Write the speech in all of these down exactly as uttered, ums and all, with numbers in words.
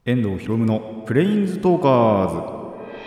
遠藤ひろむのプレインズトーカーズ。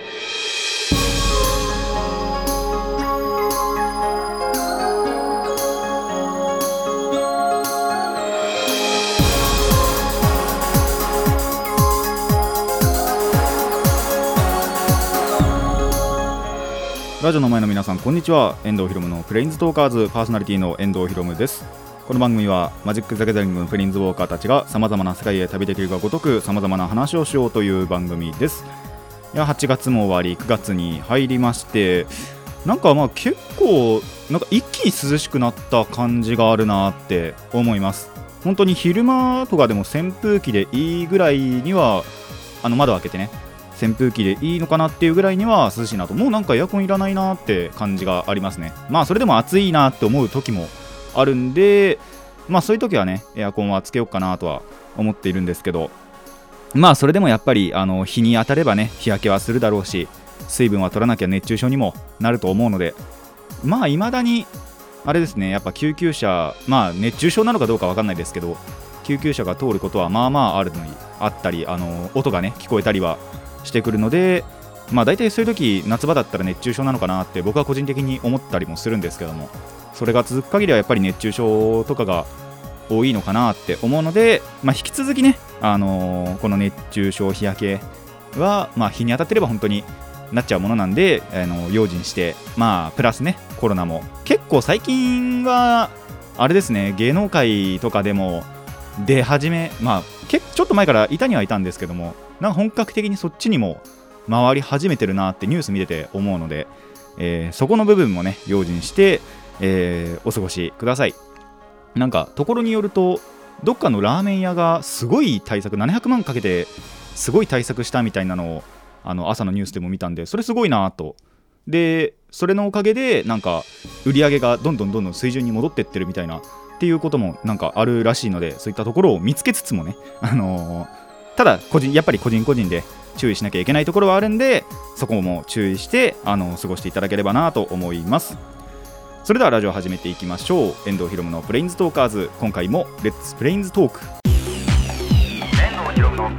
ラジオの前の皆さん、こんにちは。遠藤ひろむのプレインズトーカーズパーソナリティの遠藤ひろむです。この番組はマジック・ザ・ギャザリングのプレインズウォーカーたちが様々な世界へ旅できるがごとく様々な話をしようという番組です。いやはちがつも終わりくがつに入りまして、なんかまあ結構なんか一気に涼しくなった感じがあるなって思います。本当に昼間とかでも扇風機でいいぐらいには、あの窓開けてね、扇風機でいいのかなっていうぐらいには涼しいなと。もうなんかエアコンいらないなって感じがありますね。まあそれでも暑いなって思う時もあるんで、まあそういう時はねエアコンはつけようかなとは思っているんですけど、まあそれでもやっぱりあの日に当たればね日焼けはするだろうし、水分は取らなきゃ熱中症にもなると思うので、まあ未だにあれですね、やっぱ救急車、まあ熱中症なのかどうか分かんないですけど、救急車が通ることはまあまああるのにあったり、あの音がね聞こえたりはしてくるので、まあ大体そういう時夏場だったら熱中症なのかなって僕は個人的に思ったりもするんですけども、それが続く限りはやっぱり熱中症とかが多いのかなって思うので、まあ、引き続きね、あのー、この熱中症日焼けは、まあ、日に当たってれば本当になっちゃうものなんで、あのー、用心して、まあプラスねコロナも結構最近はあれですね、芸能界とかでも出始め、まあけちょっと前からいたにはいたんですけども、なんか本格的にそっちにも回り始めてるなってニュース見てて思うので、えー、そこの部分もね用心して、えー、お過ごしください。なんかところによるとどっかのラーメン屋がすごい対策ななひゃくまんかけてすごい対策したみたいなのをあの朝のニュースでも見たんで、それすごいなと。でそれのおかげでなんか売り上げがどんどんどんどん水準に戻ってってるみたいなっていうこともなんかあるらしいので、そういったところを見つけつつもね、あのー、ただ個人やっぱり個人個人で注意しなきゃいけないところはあるんで、そこも注意してあの過ごしていただければなと思います。それではラジオ始めていきましょう。遠藤ひろむのプレインズトーカーズ、今回もレッツプレインズトーク。遠藤ひろむの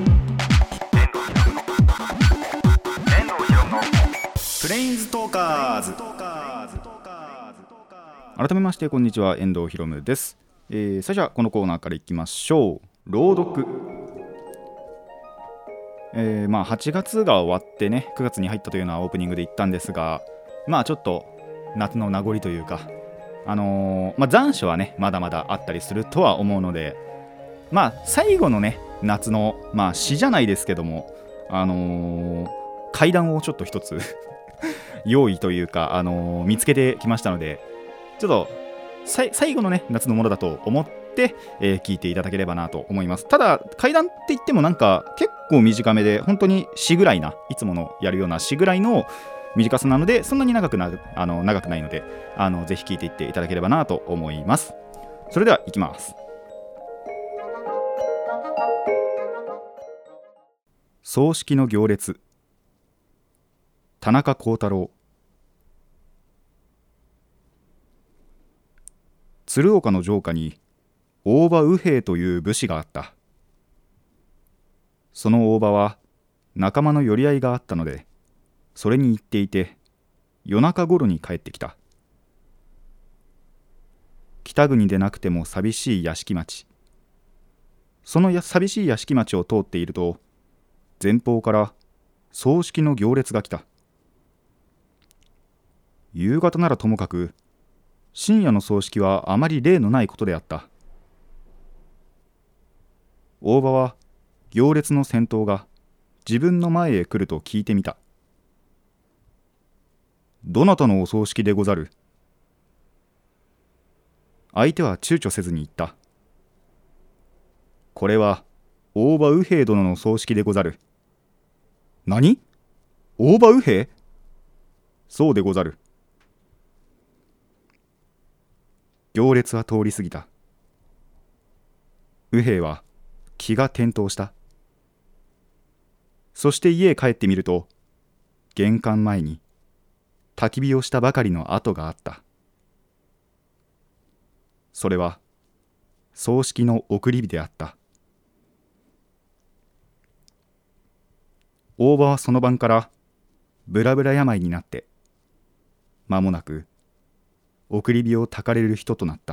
プレインズトーカーズ。改めましてこんにちは、遠藤ひろむです。えー、最初はこのコーナーからいきましょう。朗読。えー、まあはちがつが終わってねくがつに入ったというのはオープニングで言ったんですが、まあちょっと夏の名残というか、あのーまあ、残暑はねまだまだあったりするとは思うので、まあ最後のね夏のまあ詩じゃないですけども、あのー、怪談をちょっと一つ用意というか、あのー、見つけてきましたので、ちょっと最後のね夏のものだと思って、えー、聞いていただければなと思います。ただ怪談って言ってもなんか結構短めで、本当に詩ぐらいな、いつものやるような詩ぐらいの短さなので、そんなに長くなあの長くないので、あのぜひ聞いていっていただければなと思います。それではいきます。葬式の行列。田中幸太郎。鶴岡の城下に大場右兵という武士があった。その大場は仲間の寄り合いがあったので、それに行っていて夜中ごろに帰ってきた。北国でなくても寂しい屋敷町。そのや寂しい屋敷町を通っていると、前方から葬式の行列が来た。夕方ならともかく深夜の葬式はあまり例のないことであった。大場は行列の先頭が自分の前へ来ると聞いてみた。どなたのお葬式でござる？相手は躊躇せずに言った。これは大場右兵殿の葬式でござる。何？大場右兵？そうでござる。行列は通り過ぎた。右兵は気が転倒した。そして家へ帰ってみると、玄関前に焚き火をしたばかりの跡があった。それは葬式の送り火であった。 大場はその晩からブラブラ病になって間もなく送り火を焚かれる人となった。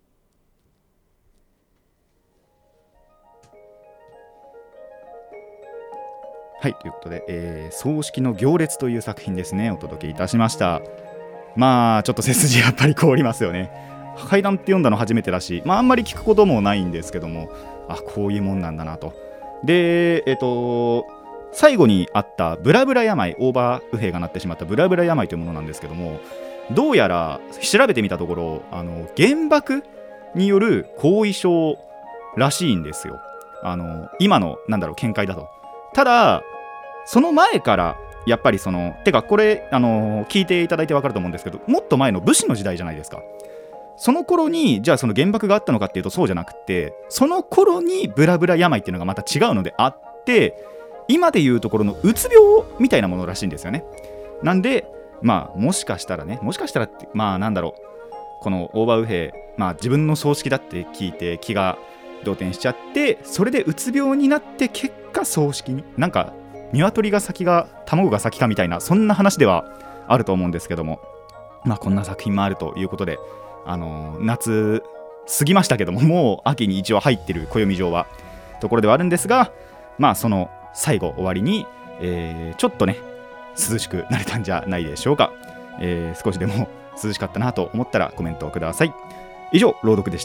はい、ということで、えー、葬式の行列という作品ですね、お届けいたしました。まあちょっと背筋やっぱり凍りますよね。怪談って読んだの初めてだし、まああんまり聞くこともないんですけども、あ、こういうもんなんだなと。で、えっと最後にあったブラブラ病、大場右兵がなってしまったブラブラ病というものなんですけども、どうやら調べてみたところ、あの原爆による後遺症らしいんですよ。あの今のなんだろう見解だと。ただその前からやっぱりそのてかこれあの聞いていただいて分かると思うんですけど、もっと前の武士の時代じゃないですか。その頃にじゃあその原爆があったのかっていうとそうじゃなくて、その頃にブラブラ病っていうのがまた違うのであって、今でいうところのうつ病みたいなものらしいんですよね。なんでまあもしかしたらねもしかしたらってまあなんだろう、この大場右兵、まあ自分の葬式だって聞いて気が動転しちゃって、それでうつ病になって結果葬式になんか鶏が先が卵が先かみたいな、そんな話ではあると思うんですけども、まあこんな作品もあるということで、あのー、夏過ぎましたけども、もう秋に一応入ってる暦上はところではあるんですが、まあその最後終わりに、えー、ちょっとね涼しくなれたんじゃないでしょうか。えー、少しでも涼しかったなと思ったらコメントをください。以上朗読でした。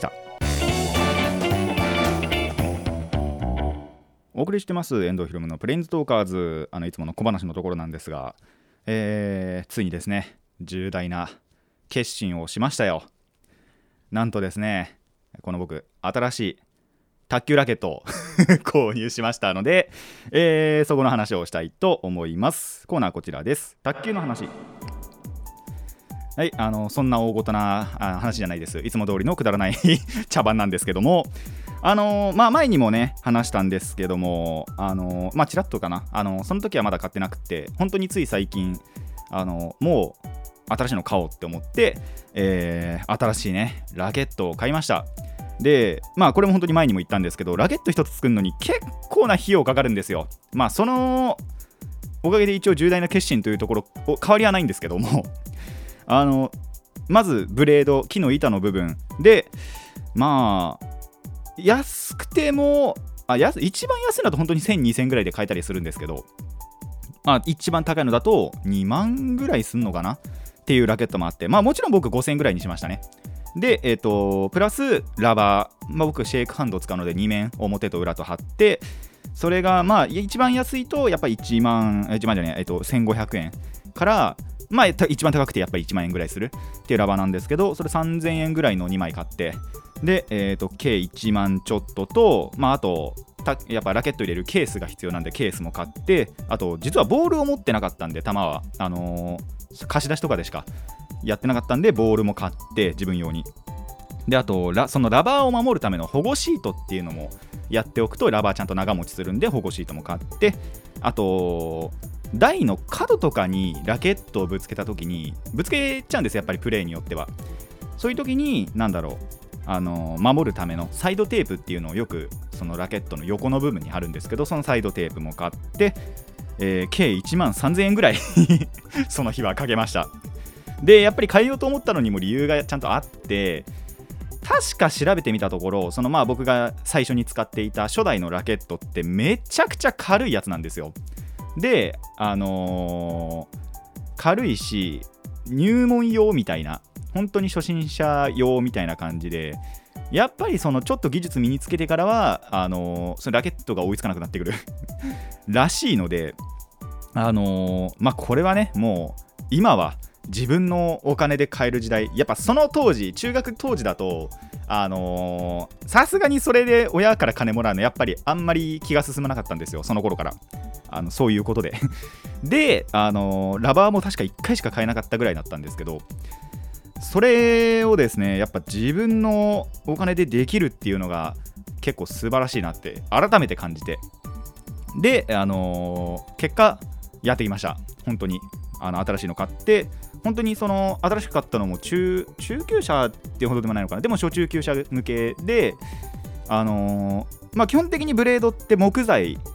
お送りしてます遠藤ひろむのプレインズトーカーズ、あのいつもの小話のところなんですが、えー、ついにですね重大な決心をしましたよ。なんとですね、この僕新しい卓球ラケットを購入しましたので、えー、そこの話をしたいと思います。コーナーこちらです。卓球の話。はい、あのそんな大ごとなあ話じゃないです。いつも通りのくだらない茶番なんですけども、あのー、まあ前にもね話したんですけども、あのー、まあちらっとかな、あのー、その時はまだ買ってなくて、本当につい最近、あのー、もう新しいの買おうって思って、えー、新しいねラケットを買いました。でまあこれも本当に前にも言ったんですけど、ラケット一つ作るのに結構な費用かかるんですよ。まあそのおかげで一応重大な決心というところ変わりはないんですけども、あのまずブレード、木の板の部分で、まあ安くてもあ安一番安いのだと本当にせんにせんぐらいで買えたりするんですけど、まあ、一番高いのだとにまんぐらいすんのかなっていうラケットもあって、まあもちろん僕ごせんぐらいにしましたね。で、えーと、プラスラバー、まあ、僕シェイクハンドを使うのでに面表と裏と貼って、それがまあ一番安いとやっぱりいちまん、いちまんじゃない、えーと、せんごひゃくえんから、まあ一番高くてやっぱりいちまんえんぐらいするっていうラバーなんですけど、それさんぜんえんぐらいのにまい買って、で、えーと、計いちまんちょっとと、まああとやっぱラケット入れるケースが必要なんでケースも買って、あと実はボールを持ってなかったんで、球はあのー、貸し出しとかでしかやってなかったんでボールも買って自分用に、であとラそのラバーを守るための保護シートっていうのもやっておくとラバーちゃんと長持ちするんで保護シートも買って、あと台の角とかにラケットをぶつけた時にぶつけちゃうんですよ、やっぱりプレーによっては。そういう時になんだろう、あの守るためのサイドテープっていうのをよくそのラケットの横の部分に貼るんですけど、そのサイドテープも買って、えー、計いちまんさんぜんえんぐらいその日はかけました。でやっぱり変えようと思ったのにも理由がちゃんとあって、確か調べてみたところ、そのまあ僕が最初に使っていた初代のラケットってめちゃくちゃ軽いやつなんですよ。であのー、軽いし入門用みたいな、本当に初心者用みたいな感じで、やっぱりそのちょっと技術身につけてからはあのー、そのラケットが追いつかなくなってくるらしいので、あのー、まあこれはねもう今は自分のお金で買える時代、やっぱその当時中学当時だとあのさすがにそれで親から金もらうのやっぱりあんまり気が進まなかったんですよ、その頃から。あのそういうことでで、あのー、ラバーも確かいっかいしか買えなかったぐらいだったんですけど、それをですねやっぱ自分のお金でできるっていうのが結構素晴らしいなって改めて感じて、で、あのー、結果やってきました。本当にあの新しいの買って、本当にその新しく買ったのも 中, 中級者っていうほどでもないのかな、でも初中級者向けで、あのーまあ、基本的にブレードって木材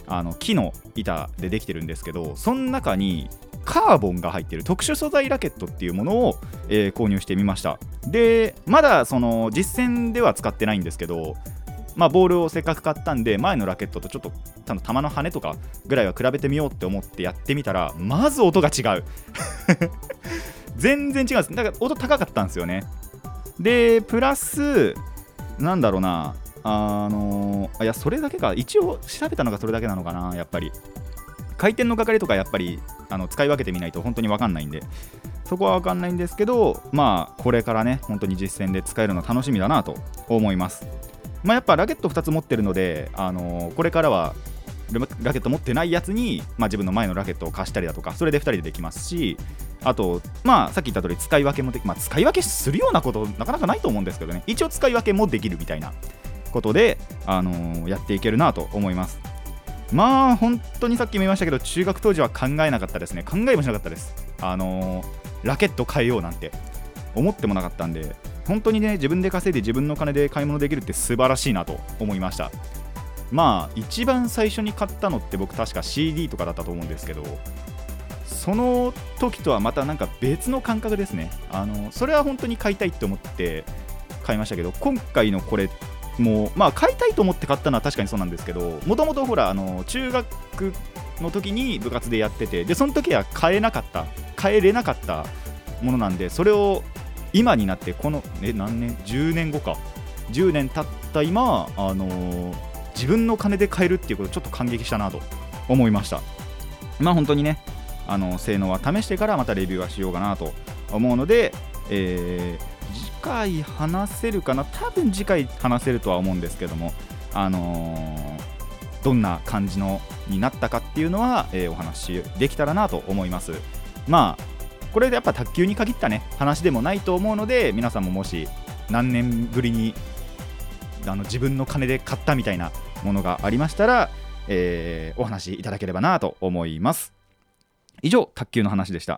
あの木の板でできてるんですけど、その中にカーボンが入ってる特殊素材ラケットっていうものを、えー購入してみました。でまだその実戦では使ってないんですけど、まあ、ボールをせっかく買ったんで前のラケットとちょっと多分球の羽とかぐらいは比べてみようって思ってやってみたら、まず音が違う全然違うんです。だから音高かったんですよね。でプラスなんだろうな、あのー、いやそれだけか、一応調べたのがそれだけなのかな。やっぱり回転のかかりとかやっぱりあの使い分けてみないと本当に分かんないんで、そこは分かんないんですけど、まあこれからね本当に実戦で使えるの楽しみだなと思います。まあやっぱラケットふたつ持ってるので、あのーこれからはラケット持ってないやつに、まあ、自分の前のラケットを貸したりだとか、それでふたりでできますし、あとまあさっき言った通り使い分けもでき、まあ、使い分けするようなことなかなかないと思うんですけどね、一応使い分けもできるみたいなことで、あのーやっていけるなと思います。まあ本当にさっきも言いましたけど、中学当時は考えなかったですね。考えもしなかったです。あのーラケット変えようなんて思ってもなかったんで、本当にね自分で稼いで自分の金で買い物できるって素晴らしいなと思いました。まあ一番最初に買ったのって僕確か シーディー とかだったと思うんですけど、その時とはまたなんか別の感覚ですね。あのそれは本当に買いたいって思って買いましたけど、今回のこれもまあ買いたいと思って買ったのは確かにそうなんですけど、もともとほらあの中学の時に部活でやってて、でその時は買えなかった買えれなかったものなんで、それを今になってこのえ何年じゅうねんごかじゅうねん経った今、あのー自分の金で買えるっていうことちょっと感激したなと思いました。まあ本当にね、あの性能は試してからまたレビューはしようかなと思うので、えー、次回話せるかな、多分次回話せるとは思うんですけども、あのー、どんな感じのになったかっていうのは、えー、お話しできたらなと思います。まあこれでやっぱ卓球に限ったね話でもないと思うので、皆さんももし何年ぶりにあの自分の金で買ったみたいなものがありましたら、えー、お話しいただければなと思います。以上、卓球の話でした。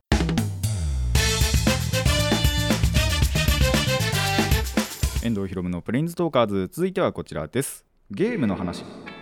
遠藤ひろむのプレインズトーカーズ、続いてはこちらです。ゲームの話。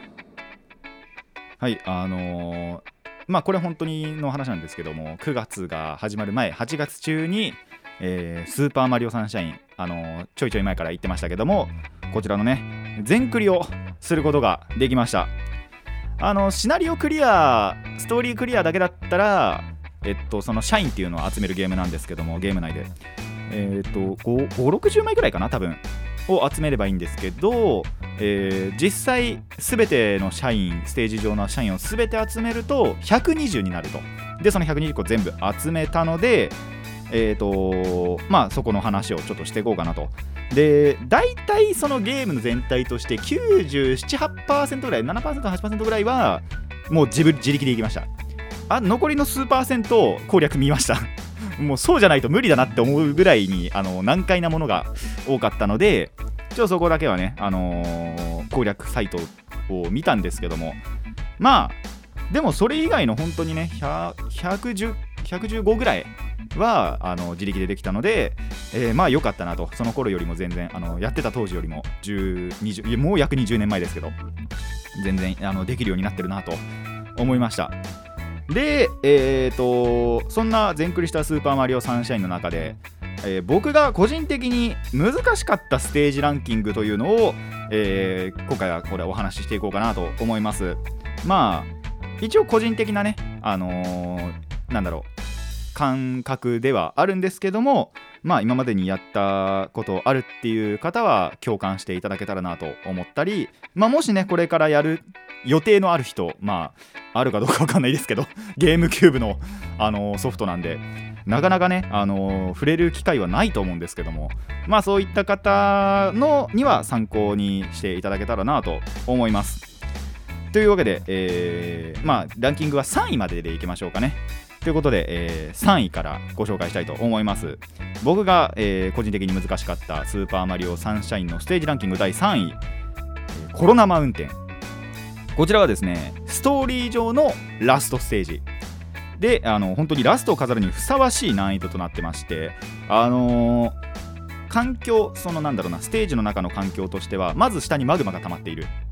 はい、あのー、まあこれ本当にの話なんですけども、くがつが始まる前、はちがつ中に、えー、スーパーマリオサンシャイン、あのー、ちょいちょい前から言ってましたけども、こちらのね全クリをすることができました。あのシナリオクリア、ストーリークリアだけだったら、えっとその社員っていうのを集めるゲームなんですけども、ゲーム内でえっとごじゅうろくじゅうまいぐらいかな多分を集めればいいんですけど、えー、実際すべての社員、ステージ上の社員をすべて集めるとひゃくにじゅうになると。でそのひゃくにじゅっこ全部集めたので、えーとまあそこの話をちょっとしていこうかなと。で大体そのゲームの全体としてきゅうじゅうなな、はちパーセント ぐらい ななパーセント、はちパーセント ぐらいはもう自分自力でいきました。あ残りの数パーセント攻略見ましたもうそうじゃないと無理だなって思うぐらいにあの難解なものが多かったので、ちょっとそこだけはね、あのー、攻略サイトを見たんですけども、まあでもそれ以外の本当にねひゃくじゅう、ひゃくじゅうごぐらいはあの自力でできたので、えー、まあ良かったなと。その頃よりも全然あのやってた当時よりもじゅう、にじゅう、いやもう約にじゅうねんまえですけど、全然あのできるようになってるなと思いました。で、えーとそんな全クリしたスーパーマリオサンシャインの中で、えー、僕が個人的に難しかったステージランキングというのを、えー、今回はこれお話ししていこうかなと思います。まあ一応個人的なね、あのー、なんだろう感覚ではあるんですけども、まあ今までにやったことあるっていう方は共感していただけたらなと思ったり、まあもしねこれからやる予定のある人、まああるかどうかわかんないですけどゲームキューブの、あのー、ソフトなんでなかなかね、あのー、触れる機会はないと思うんですけども、まあそういった方のには参考にしていただけたらなと思います。というわけで、えー、まあランキングはさんいまででいきましょうかね。ということで、えー、さんいからご紹介したいと思います。僕が、えー、個人的に難しかったスーパーマリオサンシャインのステージランキングだいさんい、えー、コロナマウンテン。こちらはですねストーリー上のラストステージで、あの本当にラストを飾るにふさわしい難易度となってまして、あのー、環境、そのなんだろうなステージの中の環境としてはまず下にマグマが溜まっている。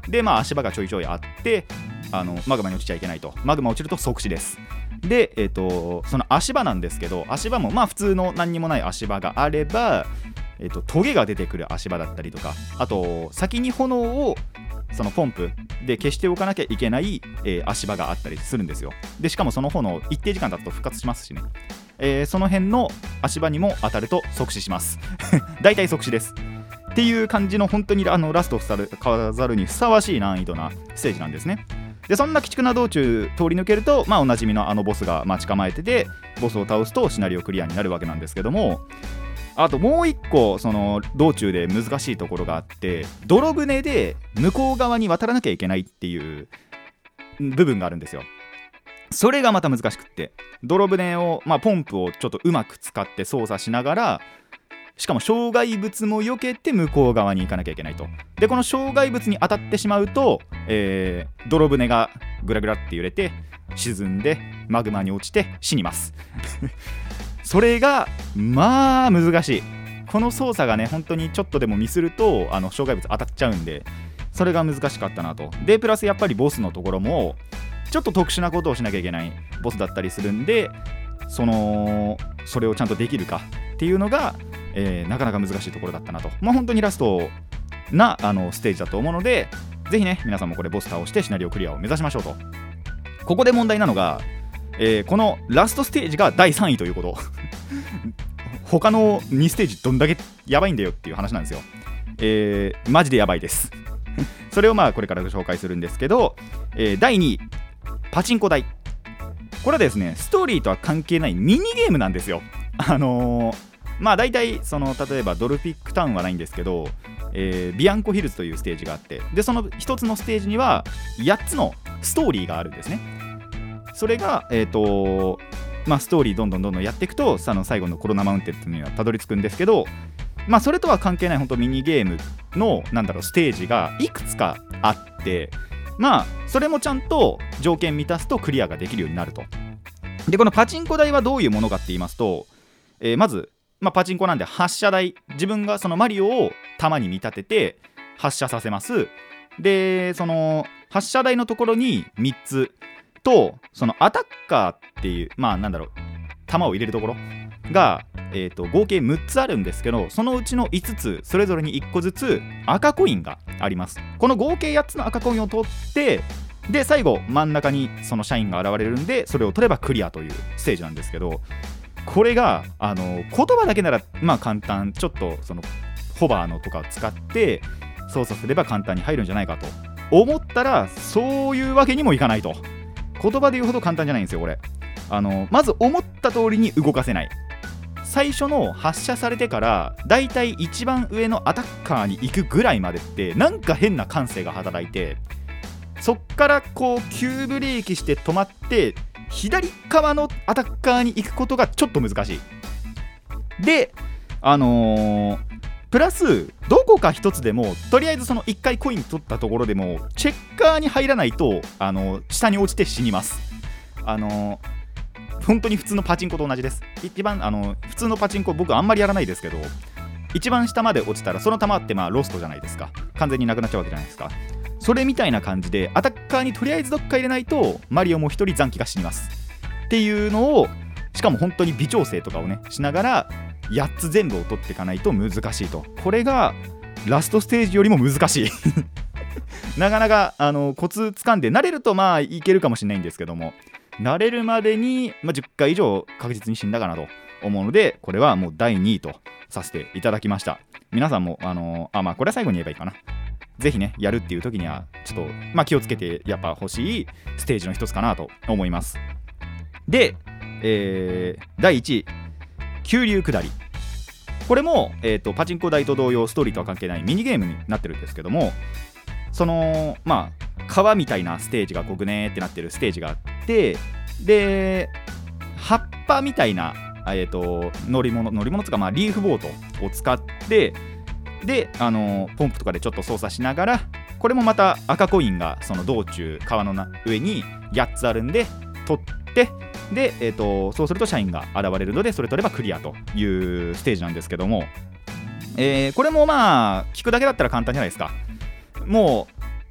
でまあ足場がちょいちょいあってあのマグマに落ちちゃいけないと。マグマ落ちると即死です。で、えー、とその足場なんですけど、足場もまあ普通の何にもない足場があれば、えー、とトゲが出てくる足場だったりとか、あと先に炎をそのポンプで消しておかなきゃいけない、えー、足場があったりするんですよ。でしかもその炎一定時間経つと復活しますしね、えー、その辺の足場にも当たると即死します大体即死ですっていう感じの、本当にあのラストを飾るにふさわしい難易度なステージなんですね。でそんな鬼畜な道中通り抜けると、まあ、おなじみのあのボスが待ち構えてて、ボスを倒すとシナリオクリアになるわけなんですけども、あともう一個その道中で難しいところがあって、泥船で向こう側に渡らなきゃいけないっていう部分があるんですよ。それがまた難しくって、泥船を、まあ、ポンプをちょっとうまく使って操作しながら、しかも障害物も避けて向こう側に行かなきゃいけないと。でこの障害物に当たってしまうと、えー、泥船がグラグラって揺れて沈んでマグマに落ちて死にますそれがまあ難しい。この操作がね本当にちょっとでもミスるとあの障害物当たっちゃうんで、それが難しかったなと。でプラスやっぱりボスのところもちょっと特殊なことをしなきゃいけないボスだったりするんで、そのそれをちゃんとできるかっていうのが、えー、なかなか難しいところだったなと。まあ本当にラストなあのステージだと思うので、ぜひね皆さんもこれボス倒してシナリオクリアを目指しましょうと。ここで問題なのが、えー、このラストステージがだいさんいということ他のにステージどんだけやばいんだよっていう話なんですよ。えー、マジでやばいですそれをまあこれからご紹介するんですけど、えー、だいにいパチンコ台。これはですねストーリーとは関係ないミニゲームなんですよ。あのー、まあ大体その例えばドルピックタウンはないんですけど、えー、ビアンコヒルズというステージがあって、でそのひとつのステージにはやっつのストーリーがあるんですね。それがえっ、ー、とまあストーリーどんどんどんどんやっていくと、あの最後のコロナマウンテンっていうのにはたどり着くんですけど、まあそれとは関係ない本当ミニゲームのなんだろうステージがいくつかあって、まあそれもちゃんと条件満たすとクリアができるようになると。でこのパチンコ台はどういうものかって言いますと、えー、まず、まあ、パチンコなんで発射台、自分がそのマリオを弾に見立てて発射させます。でその発射台のところにみっつと、そのアタッカーっていうまあなんだろう弾を入れるところが、えー、と合計むっつあるんですけど、そのうちのいつつそれぞれにいっこずつ赤コインがあります。この合計やっつの赤コインを取って、で最後真ん中にその社員が現れるんで、それを取ればクリアというステージなんですけど、これがあの言葉だけならまあ簡単、ちょっとそのホバーのとかを使って操作すれば簡単に入るんじゃないかと思ったら、そういうわけにもいかないと。言葉で言うほど簡単じゃないんですよこれ。あのまず思った通りに動かせない。最初の発射されてからだいたい一番上のアタッカーに行くぐらいまでってなんか変な感性が働いて、そっからこう急ブレーキして止まって左側のアタッカーに行くことがちょっと難しい。であのー、プラスどこか一つでもとりあえずそのいっかいコイン取ったところでもチェッカーに入らないと、あのー、下に落ちて死にます。あのー、本当に普通のパチンコと同じです。一番あの普通のパチンコ僕あんまりやらないですけど、一番下まで落ちたらその球ってまあロストじゃないですか。完全になくなっちゃうわけじゃないですか。それみたいな感じでアタッカーにとりあえずどっか入れないとマリオも一人残機が死にますっていうのを、しかも本当に微調整とかをねしながらやっつ全部を取っていかないと難しいと。これがラストステージよりも難しいなかなかあのコツ掴んで慣れるとまあいけるかもしれないんですけども、慣れるまでに、まあ、じゅっかい以上確実に死んだかなと思うので、これはもうだいにいとさせていただきました。皆さんもあのあまあこれは最後に言えばいいかな。ぜひねやるっていう時にはちょっと、まあ、気をつけてやっぱ欲しいステージの一つかなと思います。で、えー、だいいちい急流下り。これも、えーと、パチンコ台と同様ストーリーとは関係ないミニゲームになってるんですけども、そのまあ川みたいなステージがこうぐねーってなってるステージがあって、で葉っぱみたいな、えーと、乗り物乗り物とか、まあ、リーフボートを使って、であのポンプとかでちょっと操作しながら、これもまた赤コインがその道中川の上にやっつあるんで取って、で、えーと、そうすると社員が現れるのでそれ取ればクリアというステージなんですけども、えー、これもまあ聞くだけだったら簡単じゃないですか。も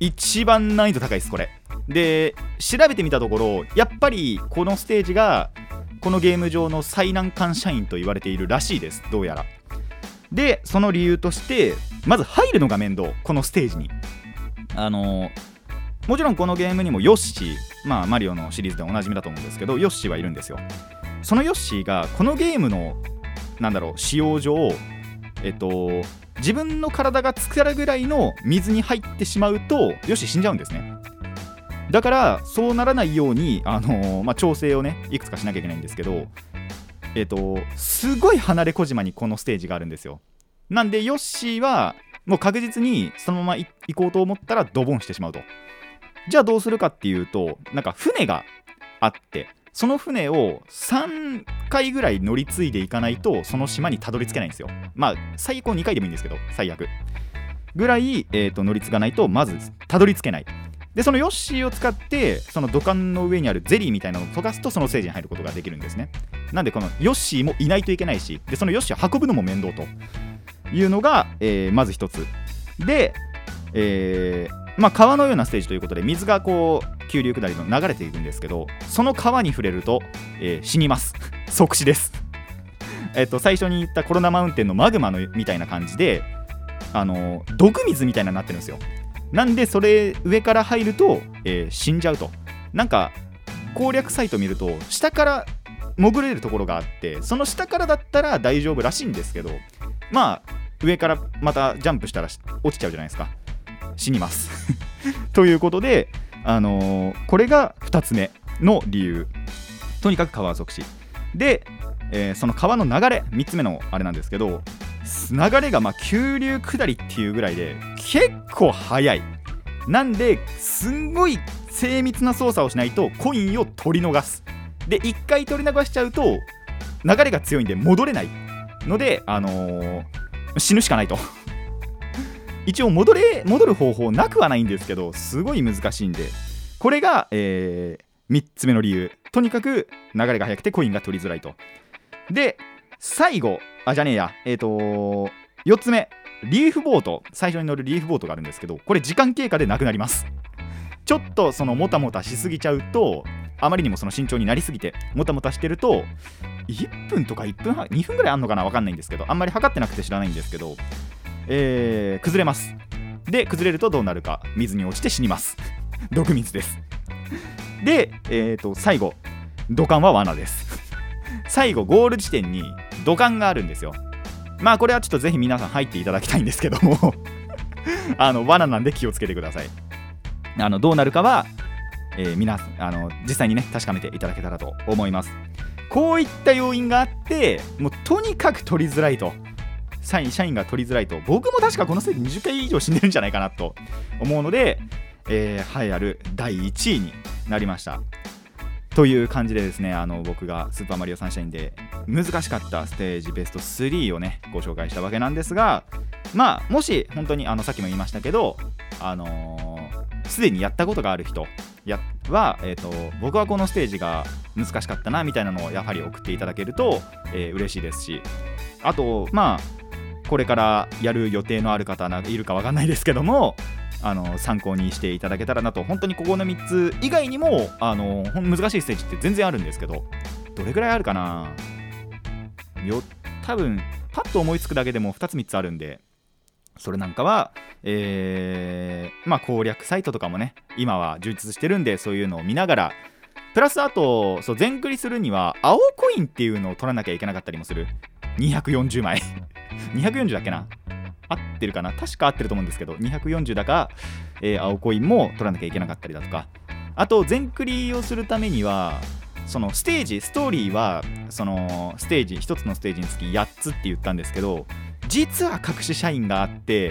一番難易度高いですこれで。調べてみたところやっぱりこのステージがこのゲーム上の最難関社員と言われているらしいです、どうやら。でその理由としてまず入るのが面倒、このステージに。あのー、もちろんこのゲームにもヨッシー、まあマリオのシリーズでおなじみだと思うんですけど、ヨッシーはいるんですよ。そのヨッシーがこのゲームのなんだろう使用上、えっと自分の体が浸かるぐらいの水に入ってしまうとヨッシー死んじゃうんですね。だからそうならないように、あのーまあ、調整をねいくつかしなきゃいけないんですけど、えっとすごい離れ小島にこのステージがあるんですよ。なんでヨッシーはもう確実にそのまま行こうと思ったらドボンしてしまうと。じゃあどうするかっていうと、なんか船があって、その船をさんかいぐらい乗り継いでいかないとその島にたどり着けないんですよ。まあ最高にかいでもいいんですけど、最悪ぐらい、えーと乗り継がないとまずたどり着けない。でそのヨッシーを使ってその土管の上にあるゼリーみたいなのを溶かすとそのステージに入ることができるんですね。なんでこのヨッシーもいないといけないし、でそのヨッシーを運ぶのも面倒というのが、えー、まず一つで、えーまあ、川のようなステージということで水がこう急流下りの流れていくんですけど、その川に触れると、えー、死にます即死ですえっと最初に言ったコロナマウンテンのマグマのみたいな感じで、あのー、毒水みたいになってるんですよ。なんでそれ上から入ると、えー、死んじゃうと。なんか攻略サイト見ると下から潜れるところがあって、その下からだったら大丈夫らしいんですけど、まあ上からまたジャンプしたら落ちちゃうじゃないですか。死にますということで、あのー、これがふたつめの理由。とにかく川は即死で、えー、その川の流れみっつめのあれなんですけど、流れがまあ急流下りっていうぐらいで結構速い。なんですんごい精密な操作をしないとコインを取り逃す。でいっかい取り逃しちゃうと流れが強いんで戻れないので、あのー、死ぬしかないと一応戻れ戻る方法なくはないんですけど、すごい難しいんで、これが、えー、みっつめの理由。とにかく流れが速くてコインが取りづらいと。で最後あじゃねえやえっ、ー、とよっつめ、リーフボート。最初に乗るリーフボートがあるんですけど、これ時間経過でなくなります。ちょっとそのもたもたしすぎちゃうと、あまりにもその慎重になりすぎてもたもたしてるといっぷんとかいっぷんはんにふんぐらいあんのかな、わかんないんですけど、あんまり測ってなくて知らないんですけど、えー、崩れます。で崩れるとどうなるか、水に落ちて死にます毒水です。で、えーと最後土管は罠です最後ゴール地点に土管があるんですよ。まあこれはちょっとぜひ皆さん入っていただきたいんですけどもあの罠なんで気をつけてください。あのどうなるかは、えー、皆あの実際にね確かめていただけたらと思います。こういった要因があって、もうとにかく取りづらいと、社員社員が取りづらいと。僕も確かこのステージにじゅっかい以上死んでるんじゃないかなと思うので、えー、栄えあるだいいちいになりましたという感じでですね、あの僕がスーパーマリオサンシャインで難しかったステージベストスリーをねご紹介したわけなんですが、まあもし本当にあのさっきも言いましたけど、あのす、ー、でにやったことがある人やは、えーと、僕はこのステージが難しかったなみたいなのをやはり送っていただけると、えー、嬉しいですし、あとまあこれからやる予定のある方いるかわかんないですけども、あの参考にしていただけたらなと。本当にここのみっつ以外にもあの難しいステージって全然あるんですけど、どれくらいあるかな、よ多分パッと思いつくだけでもふたつみっつあるんで、それなんかは、えー、まあ攻略サイトとかもね今は充実してるんで、そういうのを見ながら、プラスあとそう全クリするには青コインっていうのを取らなきゃいけなかったりもする。にひゃくよんじゅうまいにひゃくよんじゅうだっけな、合ってるかな、確か合ってると思うんですけど、にひゃくよんじゅうだか、えー、青コインも取らなきゃいけなかったりだとか、あと全クリをするためにはそのステージストーリーはそのステージひとつのステージにつきやっつって言ったんですけど、実は隠し社員があって、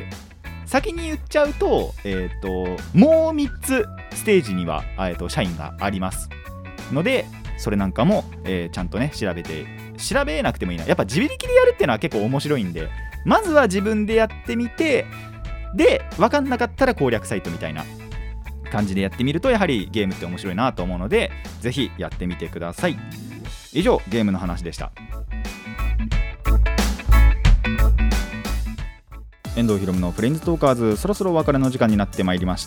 先に言っちゃうと、えー、ともうみっつステージには、えー、と社員がありますので、それなんかも、えー、ちゃんとね調べて調べなくてもいいな。やっぱ自力でやるっていうのは結構面白いんで、まずは自分でやってみて、で分かんなかったら攻略サイトみたいな感じでやってみると、やはりゲームって面白いなと思うので、ぜひやってみてください。以上ゲームの話でした。 遠藤ひろむのプレインズトーカーズ、そろそろお別れの時間になってまいりました。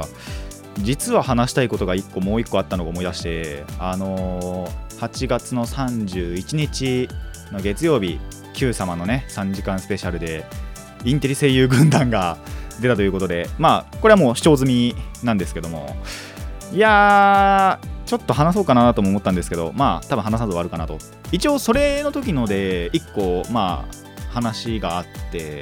実は話したいことがいっこもういっこあったのを思い出して、あのー、はちがつのさんじゅういちにちの月曜日、Q 様のねさんじかんスペシャルでインテリ声優軍団が出たということで、まあこれはもう視聴済みなんですけども、いやーちょっと話そうかなとも思ったんですけど、まあ多分話さず終わるかなと。一応それの時のでいっこまあ話があって、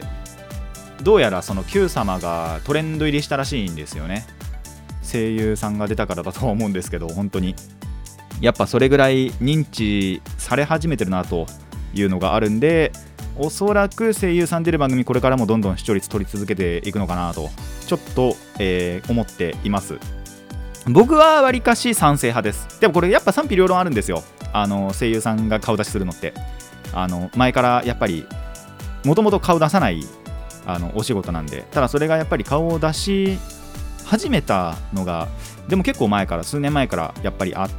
どうやらその Q 様がトレンド入りしたらしいんですよね。声優さんが出たからだと思うんですけど、本当にやっぱそれぐらい認知され始めてるなというのがあるんで、おそらく声優さん出る番組これからもどんどん視聴率取り続けていくのかなとちょっと、えー、思っています。僕はわりかし賛成派です。でもこれやっぱ賛否両論あるんですよ。あの声優さんが顔出しするのってあの前からやっぱりもともと顔出さないあのお仕事なんで、ただそれがやっぱり顔を出し始めたのがでも結構前から数年前からやっぱりあって、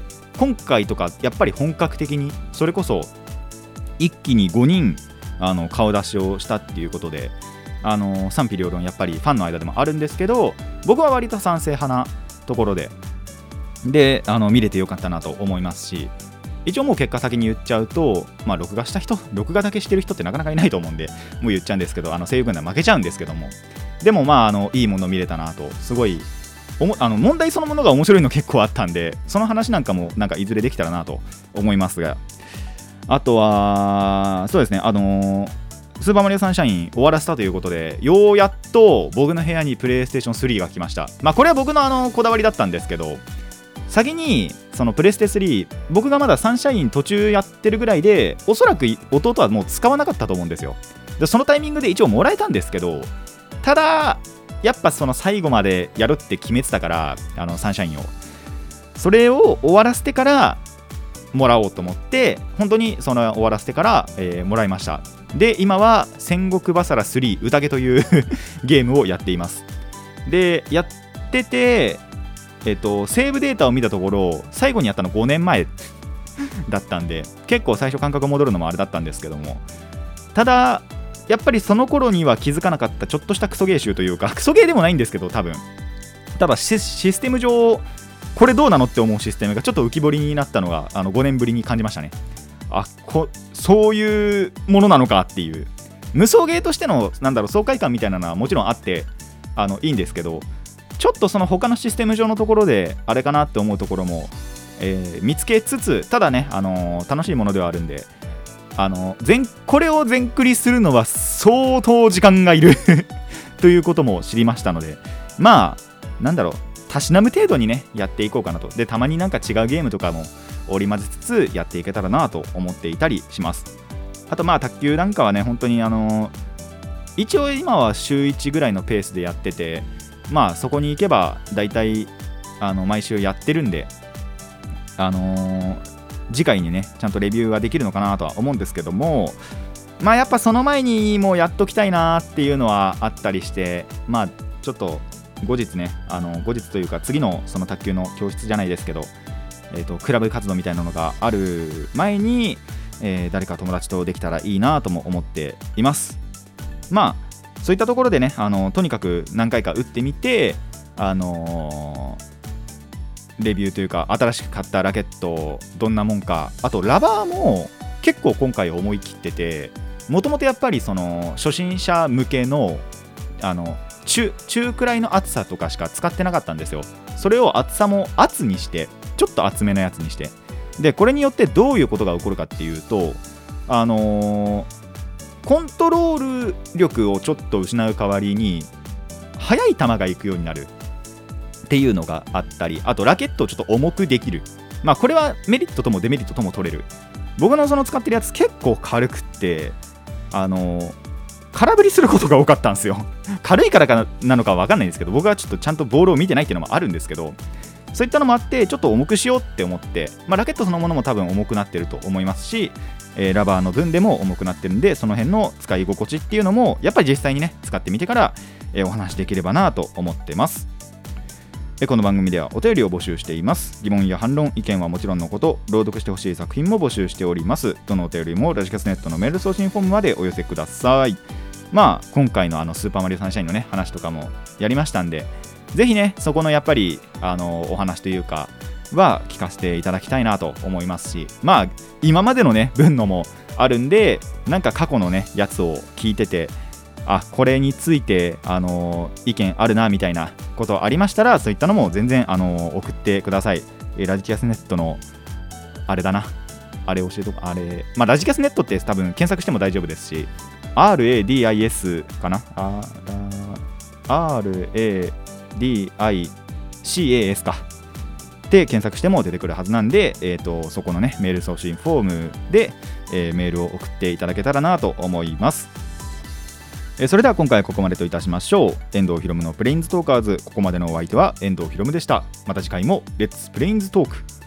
今回とかやっぱり本格的にそれこそ一気にごにんあの顔出しをしたっていうことで、あの賛否両論やっぱりファンの間でもあるんですけど、僕は割と賛成派なところでであの見れてよかったなと思いますし、一応もう結果先に言っちゃうと、まあ、録画した人録画だけしてる人ってなかなかいないと思うんでもう言っちゃうんですけど、あの声優軍団負けちゃうんですけども、でもまああのいいもの見れたなと、すごいおもあの問題そのものが面白いの結構あったんで、その話なんかもなんかいずれできたらなと思いますが、あとはそうですね、あのー、スーパーマリオサンシャイン終わらせたということで、ようやっと僕の部屋にプレイステーションスリーが来ました。まあこれは僕のあのこだわりだったんですけど、先にそのプレステスリー、僕がまだサンシャイン途中やってるぐらいで、おそらく弟はもう使わなかったと思うんですよ。でそのタイミングで一応もらえたんですけど、ただやっぱその最後までやるって決めてたから、あのサンシャインをそれを終わらせてからもらおうと思って、本当にその終わらせてから、えー、もらいました。で今は戦国バサラスリー宴というゲームをやっています。でやってて、えっと、セーブデータを見たところ最後にやったのごねんまえだったんで、結構最初感覚戻るのもあれだったんですけども、ただやっぱりその頃には気づかなかったちょっとしたクソゲー集というか、クソゲーでもないんですけど多分、ただシステム上これどうなのって思うシステムがちょっと浮き彫りになったのがあのごねんぶりに感じましたね。あこそういうものなのかっていう、無双ゲーとしてのなんだろう爽快感みたいなのはもちろんあってあのいいんですけど、ちょっとその他のシステム上のところであれかなって思うところも、えー、見つけつつ、ただね、あのー、楽しいものではあるんで、あのー、全これを全クリするのは相当時間がいるということも知りましたので、まあなんだろう、たしなむ程度にねやっていこうかなと。でたまになんか違うゲームとかも織り交ぜつつやっていけたらなと思っていたりします。あとまあ卓球なんかはね、本当にあのー、一応今は週いちぐらいのペースでやってて、まあそこに行けばだいたいあの毎週やってるんで、あのー、次回にねちゃんとレビューができるのかなとは思うんですけども、まあやっぱその前にもうやっときたいなっていうのはあったりして、まあちょっと後日ね、あの後日というか次のその卓球の教室じゃないですけど、えーとクラブ活動みたいなのがある前に、えー、誰か友達とできたらいいなとも思っています。まあそういったところでね、あのとにかく何回か打ってみて、あのー、レビューというか新しく買ったラケットどんなもんか、あとラバーも結構今回思い切ってて、もともとやっぱりその初心者向けのあの 中, 中くらいの厚さとかしか使ってなかったんですよ。それを厚さも厚にして、ちょっと厚めのやつにして、でこれによってどういうことが起こるかっていうと、あのーコントロール力をちょっと失う代わりに速い球がいくようになるっていうのがあったり、あとラケットをちょっと重くできる。まあこれはメリットともデメリットとも取れる。僕のその使ってるやつ結構軽くって、あのー、空振りすることが多かったんですよ。軽いからかなのか分かんないんですけど、僕はちょっとちゃんとボールを見てないっていうのもあるんですけど、そういったのもあってちょっと重くしようって思って、まあ、ラケットそのものも多分重くなってると思いますし、えー、ラバーの分でも重くなってるんで、その辺の使い心地っていうのもやっぱり実際にね使ってみてから、えー、お話できればなと思ってます。えー、この番組ではお便りを募集しています。疑問や反論、意見はもちろんのこと、朗読してほしい作品も募集しております。どのお便りもラジキャスネットのメール送信フォームまでお寄せください。 まあ今回のあのスーパーマリオサンシャインのね話とかもやりましたんで、ぜひねそこのやっぱりあのお話というかは聞かせていただきたいなと思いますし、まあ今までのね分のもあるんで、なんか過去のねやつを聞いてて、あこれについてあの意見あるなみたいなことありましたら、そういったのも全然あの送ってください。えー、ラジキャスネットのあれだな、あれ教えとか、あれまあラジキャスネットって多分検索しても大丈夫ですし、 アールエーディーアイエス かな、あら アールエーディーアイシーエーエス かで検索しても出てくるはずなんで、えー、とそこのねメール送信フォームで、えー、メールを送っていただけたらなと思います。えー、それでは今回はここまでといたしましょう。遠藤ひろむのプレインズトーカーズ、ここまでのお相手は遠藤ひろむでした。また次回もレッツプレインズトーク。